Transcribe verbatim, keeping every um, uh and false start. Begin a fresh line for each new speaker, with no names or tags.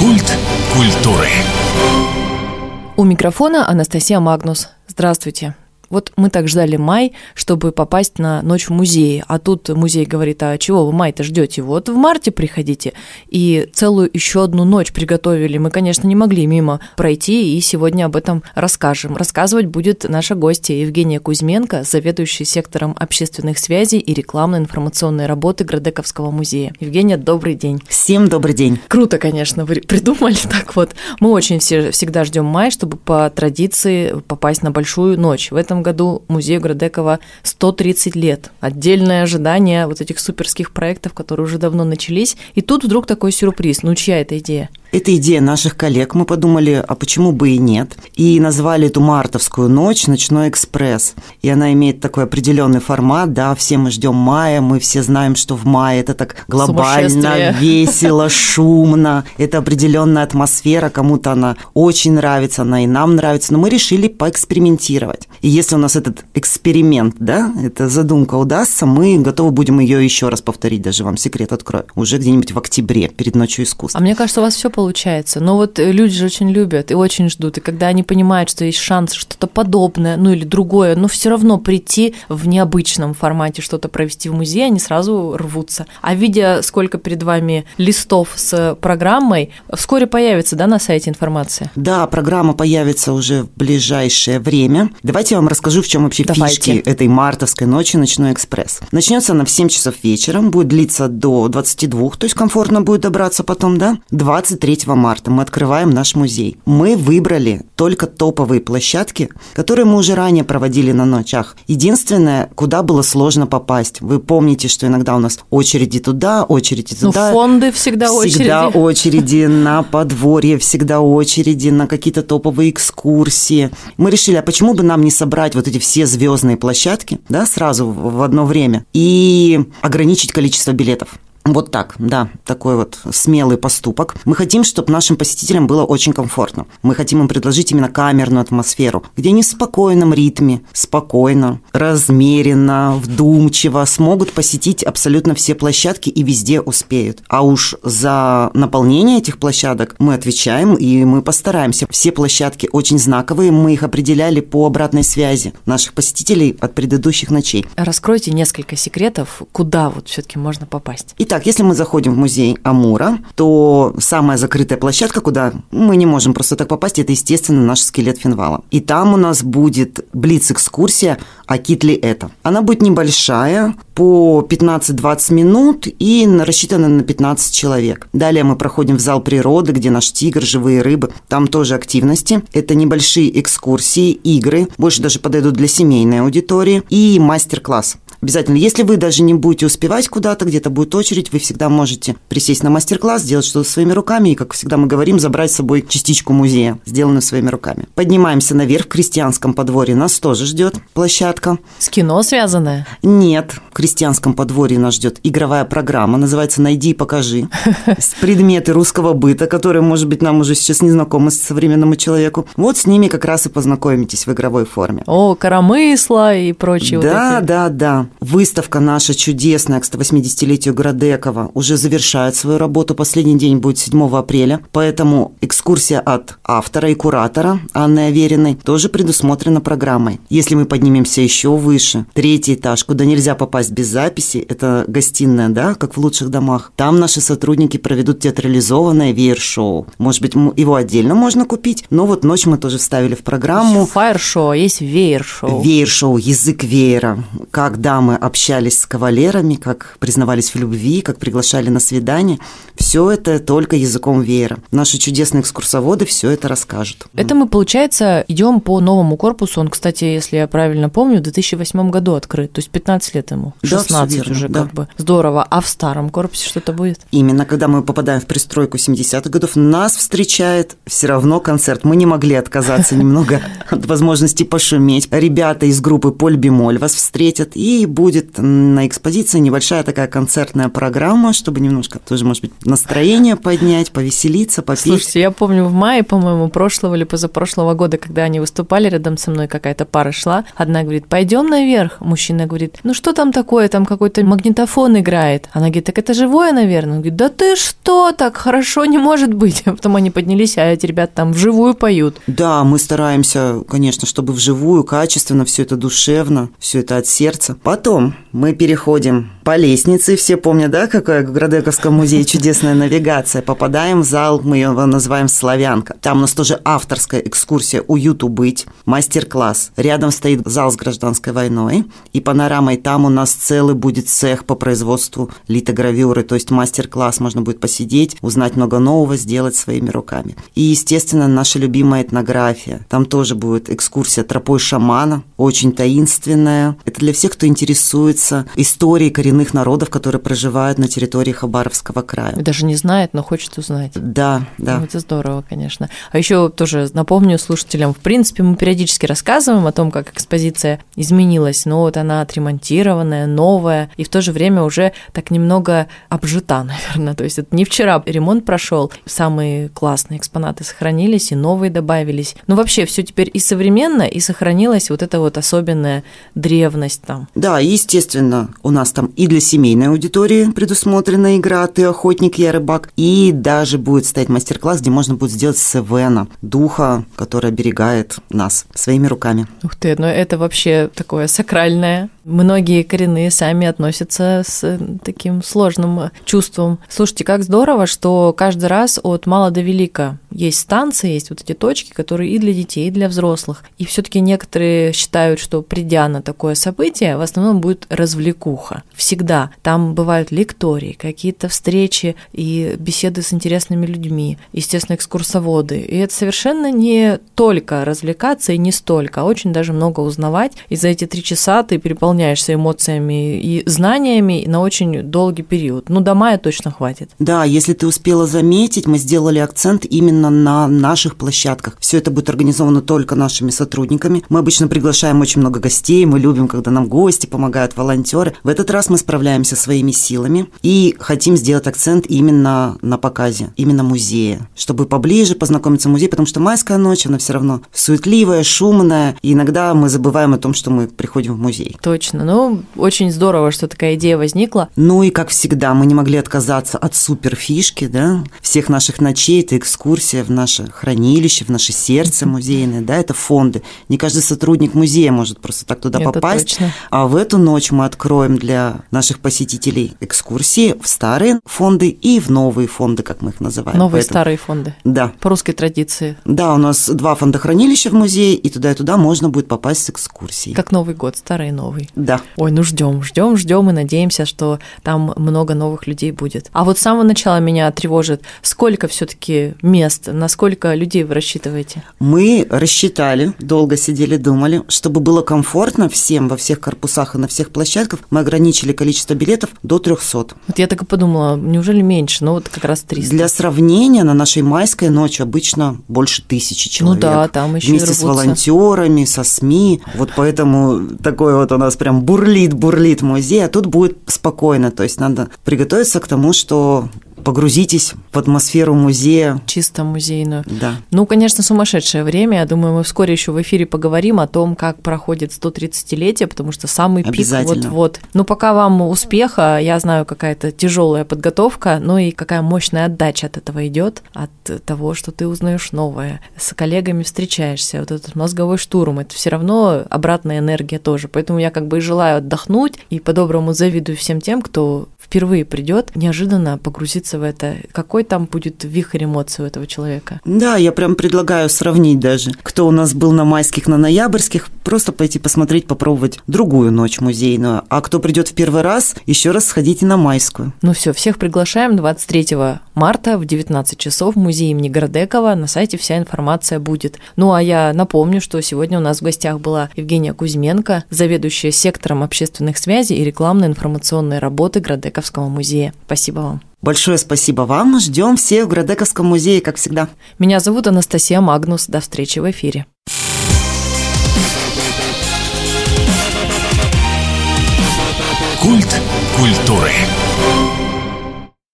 Культ культуры.
У микрофона Анастасия Магнус. Здравствуйте. Вот мы так ждали май, чтобы попасть на ночь в музее, а тут музей говорит: а чего вы май-то ждете? Вот в марте приходите. И целую еще одну ночь приготовили. Мы, конечно, не могли мимо пройти, и сегодня об этом расскажем. Рассказывать будет наша гостья Евгения Кузьменко, заведующая сектором общественных связей и рекламно-информационной работы Градековского музея. Евгения, добрый день.
Всем добрый день.
Круто, конечно, вы придумали так вот. Мы очень все, всегда ждем май, чтобы по традиции попасть на большую ночь. В этом В этом году музею Градекова сто тридцать лет. Отдельное ожидание вот этих суперских проектов, которые уже давно начались. И тут вдруг такой сюрприз. Ну, чья это идея?
Это идея наших коллег. Мы подумали, а почему бы и нет. И назвали эту мартовскую ночь «Ночной экспресс». И она имеет такой определенный формат, да, все мы ждем мая, мы все знаем, что в мае это так глобально, весело, шумно. Это определенная атмосфера, кому-то она очень нравится, она и нам нравится. Но мы решили поэкспериментировать. И если у нас этот эксперимент, да, эта задумка удастся, мы готовы будем ее еще раз повторить, даже вам секрет открою, уже где-нибудь в октябре, перед Ночью искусства.
А мне кажется, у вас все получается. Но вот люди же очень любят и очень ждут. И когда они понимают, что есть шанс что-то подобное, ну или другое, но все равно прийти в необычном формате, что-то провести в музее, они сразу рвутся. А видя, сколько перед вами листов с программой, вскоре появится, да, на сайте информация?
Да, программа появится уже в ближайшее время. Давайте я вам расскажу, в чем вообще
Давайте.
фишки этой мартовской ночи «Ночной экспресс». Начнется она в семь часов вечера, будет длиться до двадцати двух, то есть комфортно будет добраться потом, да? двадцать третьего марта мы открываем наш музей. Мы выбрали только топовые площадки, которые мы уже ранее проводили на ночах. Единственное, куда было сложно попасть. Вы помните, что иногда у нас очереди туда, очереди туда.
Ну, фонды всегда очереди.
Всегда очереди на подворье, всегда очереди на какие-то топовые экскурсии. Мы решили, а почему бы нам не собрать вот эти все звездные площадки, да, сразу в одно время и ограничить количество билетов. Вот так, да, такой вот смелый поступок. Мы хотим, чтобы нашим посетителям было очень комфортно. Мы хотим им предложить именно камерную атмосферу, где они в спокойном ритме, спокойно, размеренно, вдумчиво смогут посетить абсолютно все площадки и везде успеют. А уж за наполнение этих площадок мы отвечаем, и мы постараемся. Все площадки очень знаковые, мы их определяли по обратной связи наших посетителей от предыдущих ночей.
Раскройте несколько секретов, куда вот все-таки можно попасть.
Итак, Так, если мы заходим в музей Амура, то самая закрытая площадка, куда мы не можем просто так попасть, это, естественно, наш скелет Финвала. И там у нас будет блиц-экскурсия «А кит ли это?». Она будет небольшая, по пятнадцать-двадцать минут и рассчитана на пятнадцать человек. Далее мы проходим в зал природы, где наш тигр, живые рыбы. Там тоже активности. Это небольшие экскурсии, игры, больше даже подойдут для семейной аудитории, и мастер-класс. Обязательно. Если вы даже не будете успевать куда-то, где-то будет очередь, вы всегда можете присесть на мастер-класс, сделать что-то своими руками и, как всегда мы говорим, забрать с собой частичку музея, сделанную своими руками. Поднимаемся наверх, в крестьянском подворье нас тоже ждет площадка.
С кино связанная?
Нет. В крестьянском подворье нас ждет игровая программа, называется «Найди и покажи». С предметы русского быта, которые, может быть, нам уже сейчас не знакомы современному человеку. Вот с ними как раз и познакомитесь в игровой форме.
О, коромысла и прочие.
Да,
вот эти.
да, да. Выставка наша чудесная к сто восьмидесятилетию Градекова уже завершает свою работу. Последний день будет седьмого апреля, поэтому экскурсия от автора и куратора Анны Авериной тоже предусмотрена программой. Если мы поднимемся еще выше, третий этаж, куда нельзя попасть без записи, это гостиная, да, как в лучших домах. Там наши сотрудники проведут театрализованное веер-шоу. Может быть, его отдельно можно купить, но вот ночь мы тоже вставили в программу.
Фаер-шоу, а есть веер-шоу.
Веер-шоу, язык веера. Как дамы общались с кавалерами, как признавались в любви, как приглашали на свидание. Все это только языком веера. Наши чудесные экскурсоводы все это расскажут.
Это мы, получается, идем по новому корпусу. Он, кстати, если я правильно помню, в две тысячи восьмом году открыт. То есть пятнадцать лет ему. шестнадцать да, верно, уже, да. Как бы. Здорово. А в старом корпусе что-то будет? Именно,
когда мы попадаем в пристройку семидесятых годов, нас встречает все равно концерт. Мы не могли отказаться немного от возможности пошуметь. Ребята из группы «Поль Бемоль» вас встретят, и И будет на экспозиции небольшая такая концертная программа, чтобы немножко тоже, может быть, настроение поднять, повеселиться, попеть.
Слушайте, я помню в мае, по-моему, прошлого или позапрошлого года, когда они выступали, рядом со мной какая-то пара шла. Одна говорит: пойдем наверх. Мужчина говорит: ну что там такое, там какой-то магнитофон играет. Она говорит: так это живое, наверное. Он говорит: да ты что, так хорошо не может быть. Потом они поднялись, а эти ребята там вживую поют.
Да, мы стараемся, конечно, чтобы вживую, качественно, все это душевно, все это от сердца. Потом мы переходим по лестнице, все помнят, да, какая в Градековском музее чудесная навигация. Попадаем в зал, мы его называем «Славянка». Там у нас тоже авторская экскурсия «Уюту быть», мастер-класс. Рядом стоит зал с гражданской войной, и панорамой там у нас целый будет цех по производству литогравюры, то есть мастер-класс, можно будет посидеть, узнать много нового, сделать своими руками. И, естественно, наша любимая этнография. Там тоже будет экскурсия тропой шамана, очень таинственная. Это для всех, кто интересуется историей коренных народов, которые проживают на территории Хабаровского края.
Даже не знает, но хочет узнать.
Да, да.
Ну, это здорово, конечно. А еще тоже напомню слушателям, в принципе, мы периодически рассказываем о том, как экспозиция изменилась, но вот она отремонтированная, новая, и в то же время уже так немного обжита, наверное. То есть это не вчера ремонт прошел, самые классные экспонаты сохранились, и новые добавились. Но вообще все теперь и современно, и сохранилась вот эта вот особенная древность там.
Да, естественно, у нас там и для семейной аудитории предусмотрена игра «Ты охотник, я рыбак», и даже будет стоять мастер-класс, где можно будет сделать севена, духа, который оберегает нас своими руками.
Ух ты, ну это вообще такое сакральное. Многие коренные сами относятся с таким сложным чувством. Слушайте, как здорово, что каждый раз от мала до велика есть станции, есть вот эти точки, которые и для детей, и для взрослых. И все-таки некоторые считают, что придя на такое событие, в основном будет развлекуха. Всегда. Там бывают лектории, какие-то встречи и беседы с интересными людьми, естественно, экскурсоводы. И это совершенно не только развлекаться и не столько, а очень даже много узнавать. И за эти три часа ты переполняешься эмоциями и знаниями на очень долгий период. Ну, до мая точно хватит.
Да, если ты успела заметить, мы сделали акцент именно на наших площадках. Все это будет организовано только нашими сотрудниками. Мы обычно приглашаем очень много гостей, мы любим, когда нам гости помогают, волонтеры. В этот раз мы справляемся своими силами и хотим сделать акцент именно на показе, именно музея, чтобы поближе познакомиться с музеем, потому что майская ночь, она все равно суетливая, шумная, и иногда мы забываем о том, что мы приходим в музей.
Точно. Ну, очень здорово, что такая идея возникла.
Ну и, как всегда, мы не могли отказаться от суперфишки, да, всех наших ночей, это экскурсия в наше хранилище, в наше сердце музейное, да, это фонды. Не каждый сотрудник музея может просто так туда
это
попасть.
Точно.
А в эту ночь мы откроем для наших посетителей экскурсии в старые фонды и в новые фонды, как мы их называем.
Новые
Поэтому...
старые фонды.
Да.
По русской традиции.
Да, у нас два фондохранилища в музее, и туда и туда можно будет попасть с экскурсией.
Как Новый год, старый и новый.
Да.
Ой, ну ждем, ждем, ждем и надеемся, что там много новых людей будет. А вот с самого начала меня тревожит, сколько все-таки мест, на сколько людей вы рассчитываете?
Мы рассчитали, долго сидели, думали, чтобы было комфортно всем во всех корпусах и на всех площадках, мы ограничили количество билетов до трехсот.
Вот я так и подумала, неужели меньше? Ну вот как раз триста.
Для сравнения, на нашей майской ночи обычно больше тысячи человек.
Ну да, там еще
вместе с волонтерами, со СМИ. Вот поэтому такой вот у нас прям бурлит-бурлит музей, а тут будет спокойно. То есть надо приготовиться к тому, что погрузитесь в атмосферу музея.
Чисто музейную.
Да.
Ну, конечно, сумасшедшее время. Я думаю, мы вскоре еще в эфире поговорим о том, как проходит сто тридцатилетие, потому что самый пик вот-вот. Ну, пока вам успеха, я знаю, какая-то тяжелая подготовка, но и какая мощная отдача от этого идет, от того, что ты узнаешь новое, с коллегами встречаешься, вот этот мозговой штурм, это все равно обратная энергия тоже. Поэтому я как бы и желаю отдохнуть, и по-доброму завидую всем тем, кто впервые придет, неожиданно погрузиться в это. Какой там будет вихрь эмоций у этого человека?
Да, я прям предлагаю сравнить даже, кто у нас был на майских, на ноябрьских, просто пойти посмотреть, попробовать другую ночь музейную. А кто придет в первый раз, еще раз сходите на майскую.
Ну все, всех приглашаем двадцать третьего марта в девятнадцать часов в музей имени Градекова. На сайте вся информация будет. Ну а я напомню, что сегодня у нас в гостях была Евгения Кузьменко, заведующая сектором общественных связей и рекламно-информационной работы Градековского музея. Спасибо вам.
Большое спасибо вам. Ждем всех в Градековском музее, как всегда.
Меня зовут Анастасия Магнус. До встречи в эфире.
культуры.